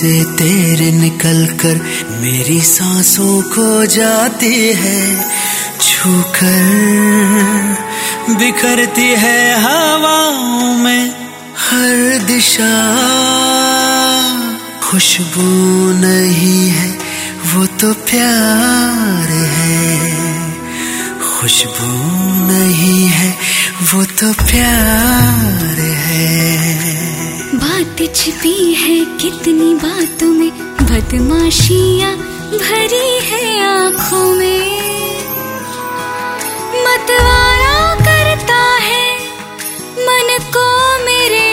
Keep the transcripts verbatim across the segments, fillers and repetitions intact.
से तेरे निकल कर मेरी सांसों को जाती है, छूकर बिखरती है हवाओं में हर दिशा। खुशबू नहीं है वो तो प्यार है, खुशबू नहीं है वो तो प्यार है। बात छिपी है कितनी बातों में, बदमाशियां भरी है आंखों में। मतवारा करता है मन को मेरे,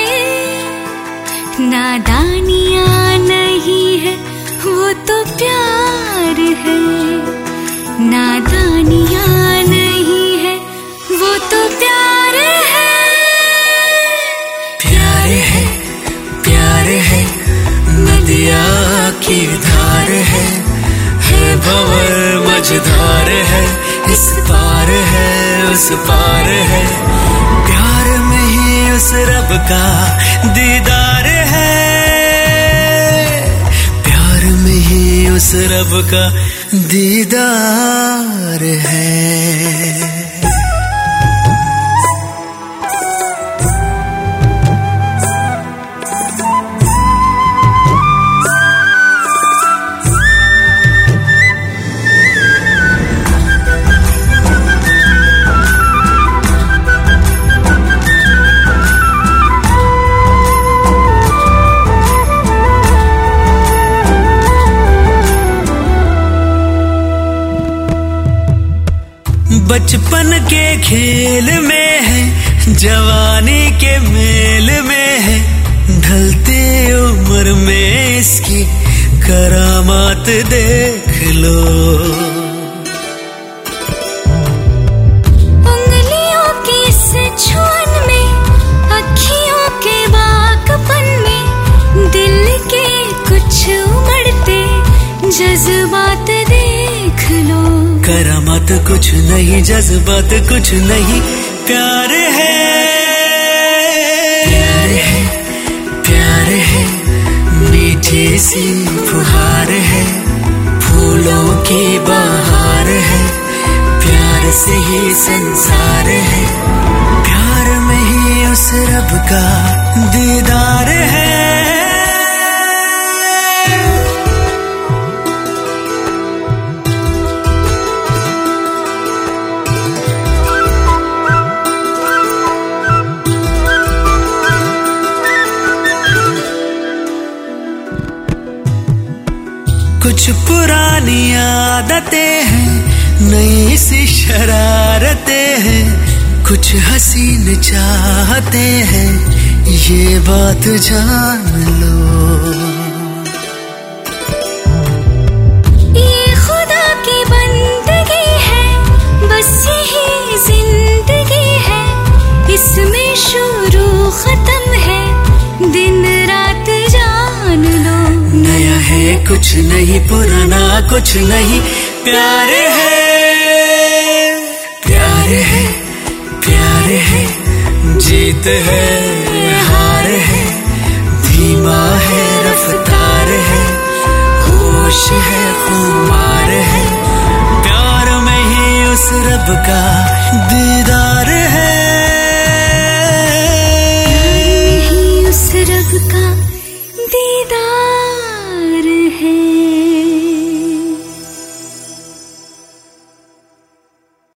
नादानियां नहीं है वो तो प्यार है, नादानियां नहीं है वो तो प्यार है। प्यार है प्यार है नदिया की धार है, है भंवर मझधार है, इस पार है उस पार है। प्यार में ही उस रब का दीदार है, प्यार में ही उस रब का दीदार है। बचपन के खेल में है, जवानी के मेल में है, ढलते उम्र में इसकी करामात देख लो। उंगलियों की इस छुअन में, अखियों के बाकपन में, दिल के कुछ उमड़ते जज्बात देख लो। करामात कुछ नहीं, जज्बात कुछ नहीं, प्यार है प्यार है प्यार है। मीठी सी फुहार है, फूलों की बहार है, प्यार से ही संसार है, प्यार में ही उस रब का दीदार है। कुछ पुरानी आदतें हैं, नई सी शरारतें हैं, कुछ हसीन चाहते हैं, ये बात जान लो। ये खुदा की बंदगी है, बस यही जिंदगी है, इसमें शुरू खत्म है, दिन रात जान लो। नया है कुछ नहीं, पुराना कुछ नहीं, प्यार है प्यार है प्यार है। जीत है हार है, धीमा है रफ्तार है, होश है खुमार है, प्यार में ही उस रब का दीदार